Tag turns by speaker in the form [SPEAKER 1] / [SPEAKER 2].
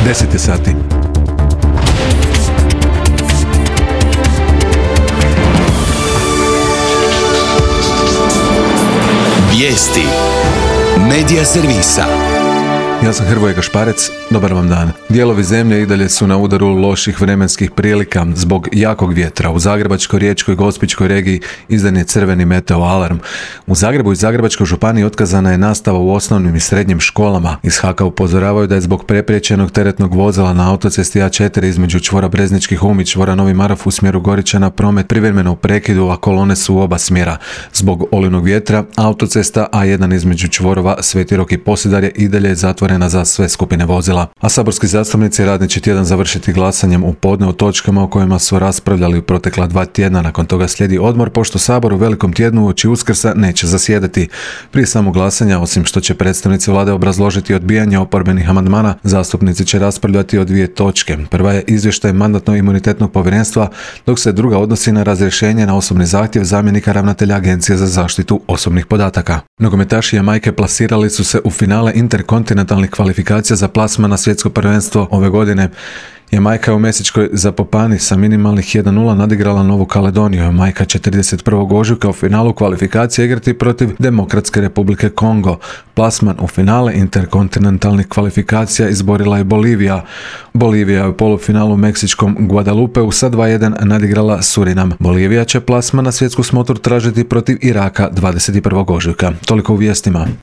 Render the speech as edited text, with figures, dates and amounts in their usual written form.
[SPEAKER 1] 10 je sati.
[SPEAKER 2] Vijesti Medija servisa.
[SPEAKER 1] Ja sam Hrvoje Gašparec, dobar vam dan. Dijelovi zemlje i dalje su na udaru loših vremenskih prilika zbog jakog vjetra. U Zagrebačkoj, Riječkoj i Gospićkoj regiji izdan je crveni meteo alarm. U Zagrebu i Zagrebačkoj županiji otkazana je nastava u osnovnim i srednjim školama. Iz HAK-a upozoravaju da je zbog prepriječenog teretnog vozila na autocesti A4 između čvora Breznički Hum i čvora Novi Marof u smjeru Goričana promet privremeno u prekidu, a kolone su u oba smjera. Zbog olujnog vjetra autocesta A1 između čvorova Sveti Rok i Posedarje i dalje je zatvorena za sve skupine vozila. A saborski zastupnici radni će tjedan završiti glasanjem u podne o točkama o kojima su raspravljali u protekla 2 tjedna. Nakon toga slijedi odmor, pošto Sabor u velikom tjednu uoči Uskrsa neće zasjedati. Prije samog glasanja, osim što će predstavnici vlade obrazložiti odbijanje oporbenih amandmana, zastupnici će raspravljati o 2 točke. Prva je izvještaj Mandatno-imunitetnog povjerenstva, dok se druga odnosi na razrješenje na osobni zahtjev zamjenika ravnatelja Agencije za zaštitu osobnih podataka. Nogometaši Jamajke plasirali su se u finale interkontinentalnih kvalifikacija za plasman na svjetsko prvenstvo ove godine. Jamajka je u Meksičkoj Zapopani sa minimalnih 1:0 nadigrala Novu Kaledoniju. Jamajka će 31. ožujka u finalu kvalifikacije igrati protiv Demokratske Republike Kongo. Plasman u finale interkontinentalnih kvalifikacija izborila je Bolivija. Bolivija je u polufinalu u meksičkom Guadalupeu sa 2:1 nadigrala Surinam. Bolivija će plasman na svjetsku smotru tražiti protiv Iraka 21. ožujka. Toliko u vijestima.